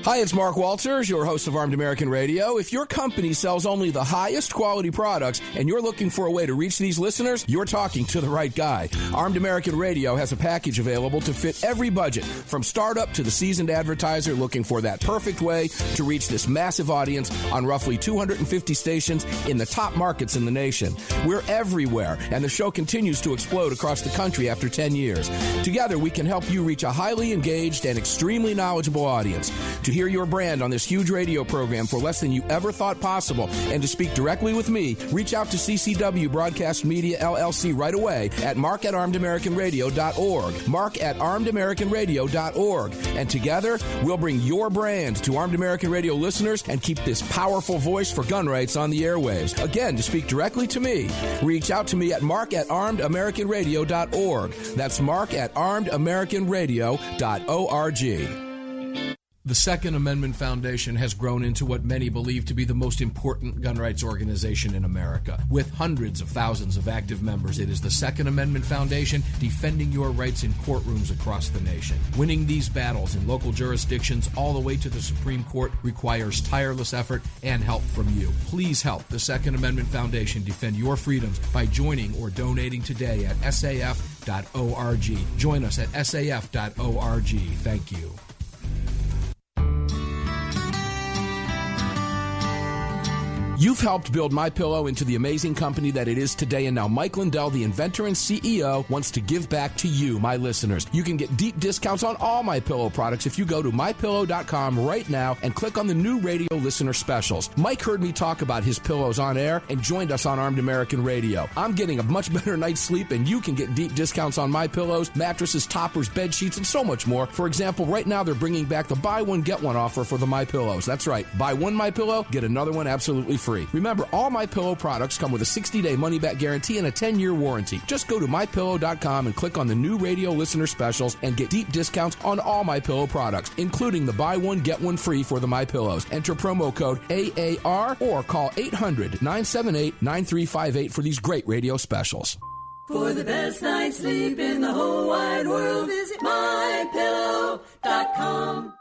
Hi, it's Mark Walters, your host of Armed American Radio. If your company sells only the highest quality products and you're looking for a way to reach these listeners, you're talking to the right guy. Armed American Radio has a package available to fit every budget, from startup to the seasoned advertiser looking for that perfect way to reach this massive audience on roughly two hundred fifty stations in the top markets in the nation. We're everywhere, and the show continues to explode across the country after ten years. Together, we can help you reach a highly engaged and extremely knowledgeable audience. To hear your brand on this huge radio program for less than you ever thought possible and to speak directly with me, reach out to C C W Broadcast Media, L L C right away at mark at armed american radio dot org. Mark at armed american radio dot org. And together, we'll bring your brand to Armed American Radio listeners and keep this powerful voice for gun rights on the airwaves. Again, to speak directly to me, reach out to me at mark at armed american radio dot org. That's mark at armed american radio dot org. The Second Amendment Foundation has grown into what many believe to be the most important gun rights organization in America. With hundreds of thousands of active members, it is the Second Amendment Foundation defending your rights in courtrooms across the nation. Winning these battles in local jurisdictions all the way to the Supreme Court requires tireless effort and help from you. Please help the Second Amendment Foundation defend your freedoms by joining or donating today at S A F dot org. Join us at S A F dot org. Thank you. You've helped build MyPillow into the amazing company that it is today, and now Mike Lindell, the inventor and C E O, wants to give back to you, my listeners. You can get deep discounts on all MyPillow products if you go to my pillow dot com right now and click on the new radio listener specials. Mike heard me talk about his pillows on air and joined us on Armed American Radio. I'm getting a much better night's sleep, and you can get deep discounts on my pillows, mattresses, toppers, bed sheets, and so much more. For example, right now they're bringing back the buy one, get one offer for the MyPillows. That's right. Buy one MyPillow, get another one absolutely free. Remember, all MyPillow products come with a sixty-day money-back guarantee and a ten-year warranty. Just go to my pillow dot com and click on the new radio listener specials and get deep discounts on all MyPillow products, including the buy one, get one free for the MyPillows. Enter promo code A A R or call eight hundred, nine seven eight, nine three five eight for these great radio specials. For the best night's sleep in the whole wide world, visit my pillow dot com.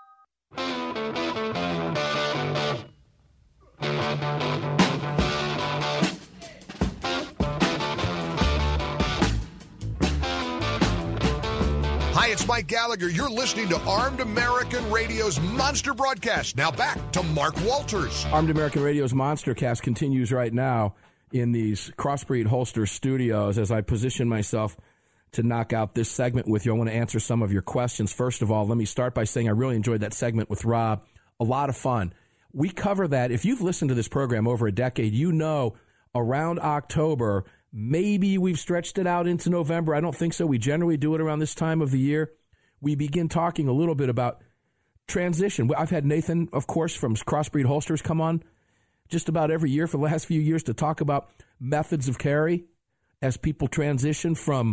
Hi, it's Mike Gallagher. You're listening to Armed American Radio's Monster Broadcast. Now back to Mark Walters. Armed American Radio's Monster Cast continues right now in these Crossbreed Holster studios. As I position myself to knock out this segment with you, I want to answer some of your questions. First of all, let me start by saying I really enjoyed that segment with Rob. A lot of fun. We cover that. If you've listened to this program over a decade, you know around October, maybe we've stretched it out into November. I don't think so. We generally do it around this time of the year. We begin talking a little bit about transition. I've had Nathan, of course, from Crossbreed Holsters come on just about every year for the last few years to talk about methods of carry as people transition from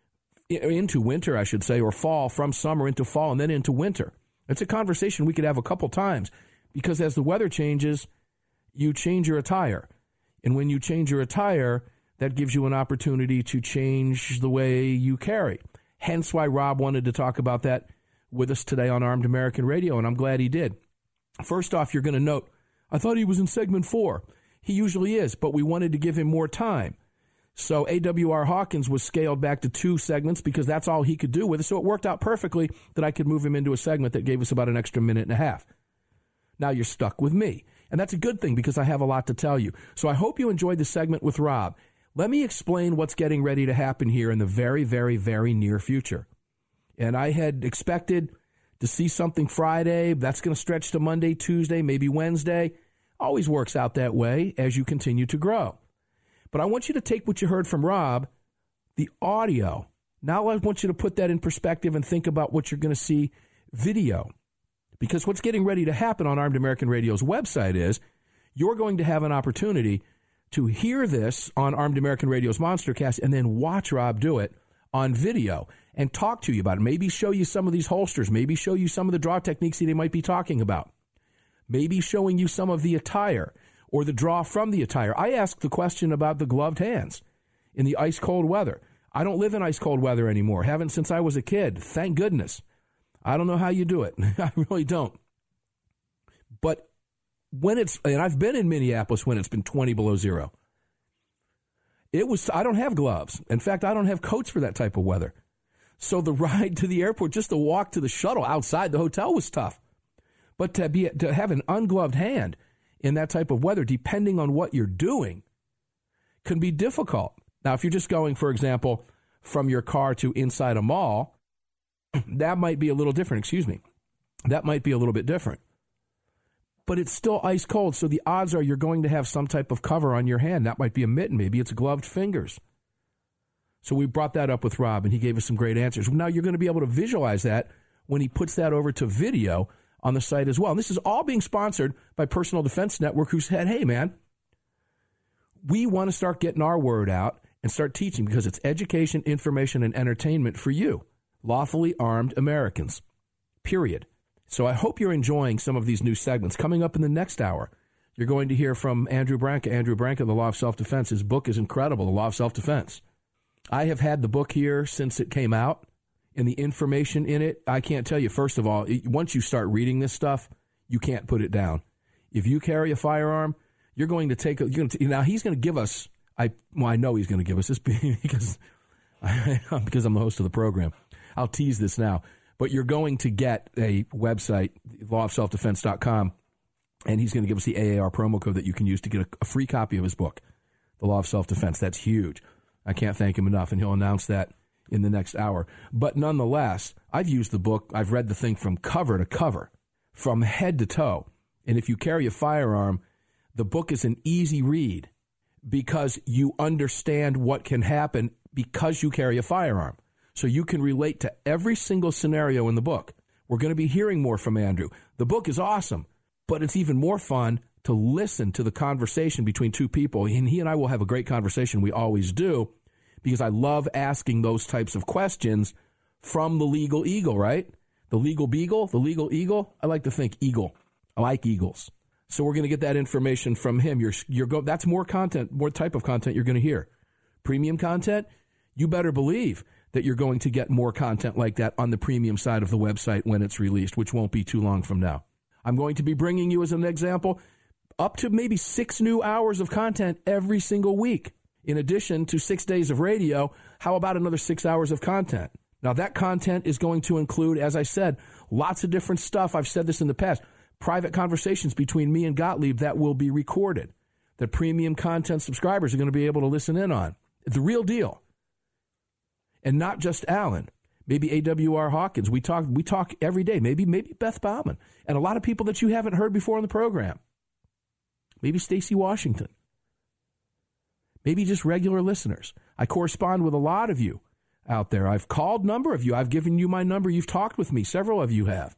into winter, I should say, or fall, from summer into fall and then into winter. It's a conversation we could have a couple times because as the weather changes, you change your attire. And when you change your attire, that gives you an opportunity to change the way you carry. Hence why Rob wanted to talk about that with us today on Armed American Radio, and I'm glad he did. First off, you're going to note, I thought he was in segment four. He usually is, but we wanted to give him more time. So A W R Hawkins was scaled back to two segments because that's all he could do with it. So it worked out perfectly that I could move him into a segment that gave us about an extra minute and a half. Now you're stuck with me. And that's a good thing because I have a lot to tell you. So I hope you enjoyed the segment with Rob. Let me explain what's getting ready to happen here in the very, very, very near future. And I had expected to see something Friday. That's going to stretch to Monday, Tuesday, maybe Wednesday. Always works out that way as you continue to grow. But I want you to take what you heard from Rob, the audio. Now I want you to put that in perspective and think about what you're going to see video. Because what's getting ready to happen on Armed American Radio's website is you're going to have an opportunity to hear this on Armed American Radio's Monstercast and then watch Rob do it on video and talk to you about it. Maybe show you some of these holsters. Maybe show you some of the draw techniques that he might be talking about. Maybe showing you some of the attire or the draw from the attire. I asked the question about the gloved hands in the ice-cold weather. I don't live in ice-cold weather anymore. Haven't since I was a kid. Thank goodness. I don't know how you do it. I really don't. But when it's, and I've been in Minneapolis when it's been twenty below zero. It was, I don't have gloves. In fact, I don't have coats for that type of weather. So the ride to the airport, just the walk to the shuttle outside the hotel was tough. But to be to have an ungloved hand in that type of weather, depending on what you're doing, can be difficult. Now, if you're just going, for example, from your car to inside a mall, that might be a little different. Excuse me. That might be a little bit different. But it's still ice cold, so the odds are you're going to have some type of cover on your hand. That might be a mitten. Maybe it's gloved fingers. So we brought that up with Rob, and he gave us some great answers. Now you're going to be able to visualize that when he puts that over to video on the site as well. And this is all being sponsored by Personal Defense Network, who said, hey, man, we want to start getting our word out and start teaching because it's education, information, and entertainment for you, lawfully armed Americans, period. So I hope you're enjoying some of these new segments. Coming up in the next hour, you're going to hear from Andrew Branca. Andrew Branca, The Law of Self-Defense. His book is incredible, The Law of Self-Defense. I have had the book here since it came out, and the information in it, I can't tell you. First of all, it, once you start reading this stuff, you can't put it down. If you carry a firearm, you're going to take a, you're going to, now he's going to give us, I well, I know he's going to give us this because, I, because I'm the host of the program. I'll tease this now. But you're going to get a website, law of self defense dot com, and he's going to give us the A A R promo code that you can use to get a, a free copy of his book, The Law of Self-Defense. That's huge. I can't thank him enough, and he'll announce that in the next hour. But nonetheless, I've used the book. I've read the thing from cover to cover, from head to toe. And if you carry a firearm, the book is an easy read because you understand what can happen because you carry a firearm. So you can relate to every single scenario in the book. We're going to be hearing more from Andrew. The book is awesome, but it's even more fun to listen to the conversation between two people. And he and I will have a great conversation. We always do, because I love asking those types of questions from the legal eagle, right? The legal beagle, the legal eagle. I like to think eagle. I like eagles. So we're going to get that information from him. You're, you're go, that's more content, more type of content you're going to hear. Premium content, you better believe that you're going to get more content like that on the premium side of the website when it's released, which won't be too long from now. I'm going to be bringing you, as an example, up to maybe six new hours of content every single week. In addition to six days of radio, how about another six hours of content? Now, that content is going to include, as I said, lots of different stuff. I've said this in the past, private conversations between me and Gottlieb that will be recorded, that premium content subscribers are going to be able to listen in on. The real deal. And not just Alan, maybe A W R Hawkins. We talk we talk every day. Maybe maybe Beth Bauman. And a lot of people that you haven't heard before on the program. Maybe Stacey Washington. Maybe just regular listeners. I correspond with a lot of you out there. I've called a number of you. I've given you my number. You've talked with me. Several of you have.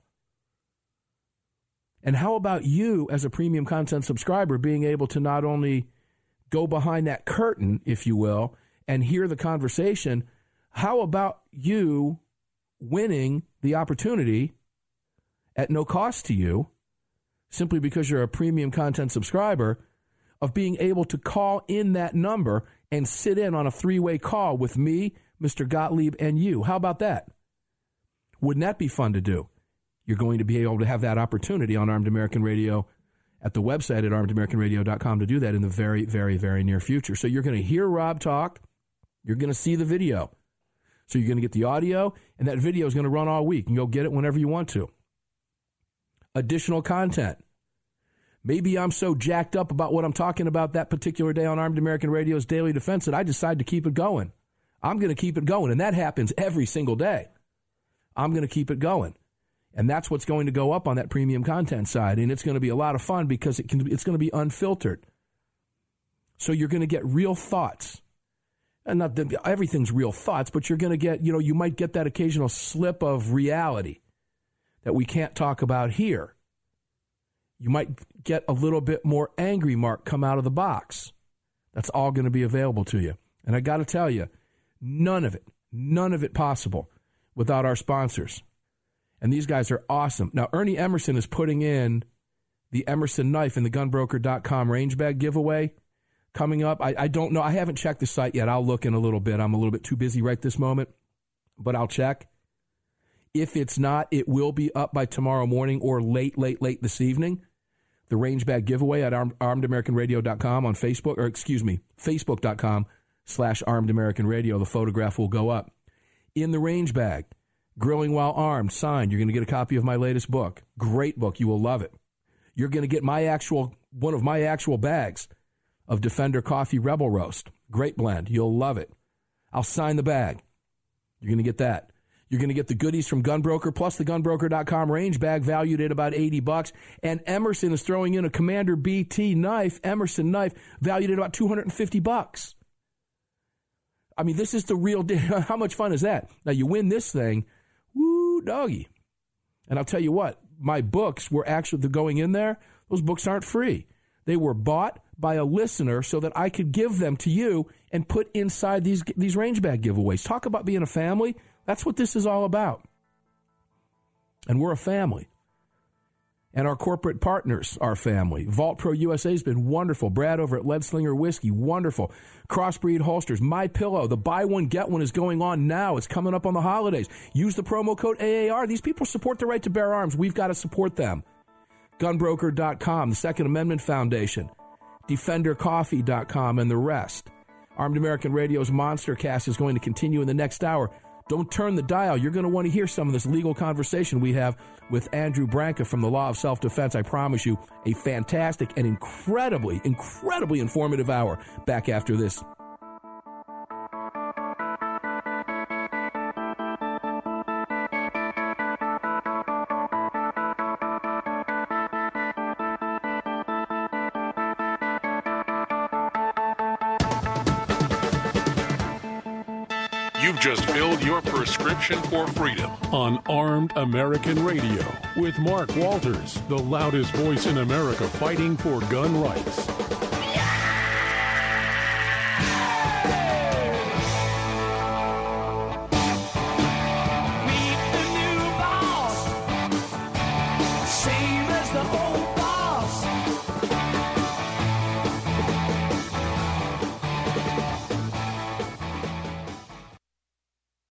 And how about you as a premium content subscriber being able to not only go behind that curtain, if you will, and hear the conversation. How about you winning the opportunity at no cost to you, simply because you're a premium content subscriber, of being able to call in that number and sit in on a three-way call with me, Mister Gottlieb, and you? How about that? Wouldn't that be fun to do? You're going to be able to have that opportunity on Armed American Radio at the website at armed american radio dot com to do that in the very, very, very near future. So you're going to hear Rob talk. You're going to see the video. So you're going to get the audio, and that video is going to run all week. You can go get it whenever you want to. Additional content. Maybe I'm so jacked up about what I'm talking about that particular day on Armed American Radio's Daily Defense that I decide to keep it going. I'm going to keep it going, and that happens every single day. I'm going to keep it going. And that's what's going to go up on that premium content side, and it's going to be a lot of fun because it can, it's going to be unfiltered. So you're going to get real thoughts. And not that everything's real thoughts, but you're going to get, you know, you might get that occasional slip of reality that we can't talk about here. You might get a little bit more angry Mark come out of the box. That's all going to be available to you. And I got to tell you, none of it, none of it possible without our sponsors. And these guys are awesome. Now, Ernie Emerson is putting in the Emerson knife in the gun broker dot com range bag giveaway coming up. I, I don't know. I haven't checked the site yet. I'll look in a little bit. I'm a little bit too busy right this moment, but I'll check. If it's not, it will be up by tomorrow morning or late, late, late this evening. the range bag giveaway at armed, armed american radio dot com on Facebook, or excuse me, facebook.com slash Armed American Radio. The photograph will go up. In the range bag, Grilling While Armed, signed. You're going to get a copy of my latest book. Great book. You will love it. You're going to get my actual, one of my actual bags of Defender Coffee Rebel Roast. Great blend. You'll love it. I'll sign the bag. You're going to get that. You're going to get the goodies from Gunbroker, plus the gunbroker dot com range bag valued at about eighty bucks. And Emerson is throwing in a Commander B T knife, Emerson knife, valued at about two hundred fifty bucks. I mean, this is the real deal. How much fun is that? Now, you win this thing, woo, doggy. And I'll tell you what, my books were actually going in there. Those books aren't free. They were bought by a listener so that I could give them to you and put inside these these range bag giveaways. Talk about being a family. That's what this is all about. And we're a family. And our corporate partners are family. Vault Pro U S A has been wonderful. Brad over at Lead Slinger Whiskey, wonderful. Crossbreed Holsters, My Pillow, the buy one, get one is going on now. It's coming up on the holidays. Use the promo code A A R. These people support the right to bear arms. We've got to support them. gunbroker dot com, the Second Amendment Foundation, defender coffee dot com, and the rest. Armed American Radio's Monster Cast is going to continue in the next hour. Don't turn the dial. You're going to want to hear some of this legal conversation we have with Andrew Branca from the Law of Self-Defense. I promise you, a fantastic and incredibly, incredibly informative hour. Back after this. You've just filled your prescription for freedom on Armed American Radio with Mark Walters, the loudest voice in America fighting for gun rights.